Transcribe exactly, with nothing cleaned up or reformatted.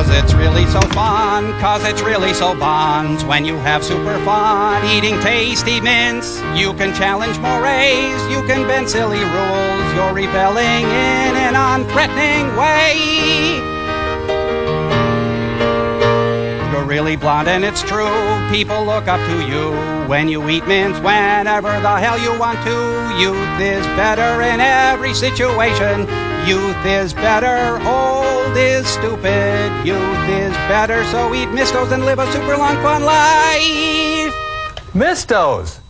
Cause it's really so fun, cause it's really so buns when you have super fun eating tasty mints. You can challenge mores, you can bend silly rules. You're rebelling in an unthreatening way. You're really blonde and it's true, people look up to you when you eat mints whenever the hell you want to. Youth is better in every situation. Youth is better, old is stupid. Youth is better, so eat Mistos and live a super long fun life. Mistos!